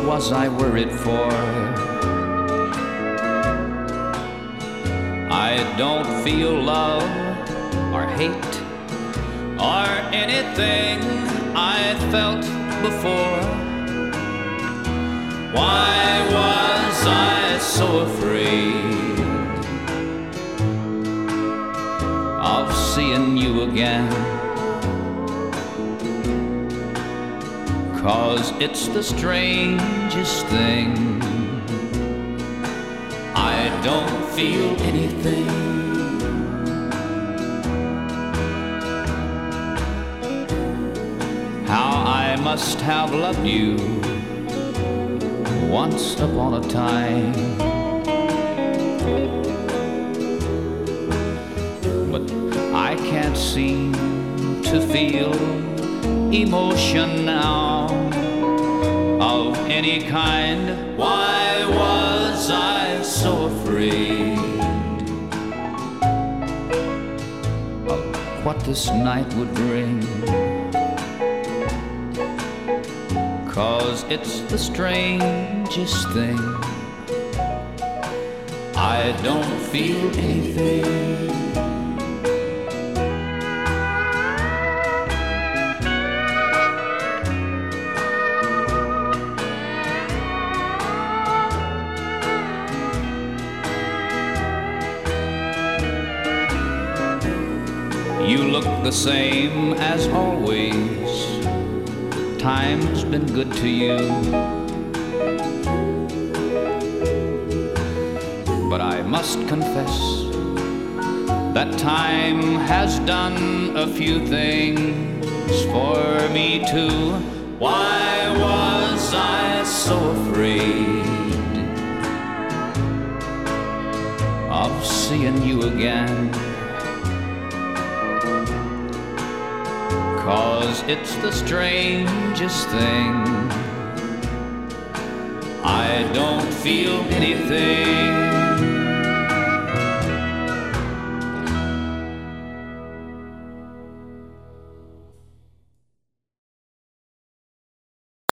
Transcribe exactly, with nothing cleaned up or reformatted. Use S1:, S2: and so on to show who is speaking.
S1: was I worried for? I don't feel love or hate or anything I felt before. Why was I so afraid of seeing you again? 'Cause it's the strangest thing, I don't feel anything. How I must have loved you once upon a time, but I can't seem to feel emotion now of any kind. Why was I so afraid of what this night would bring? 'Cause it's the strangest thing, I don't feel anything. You look the same as always. Time's been good to you, but I must confess that time has done a few things for me too. Why was I so afraid of seeing you again? 'Cause it's the strangest thing, I don't feel anything.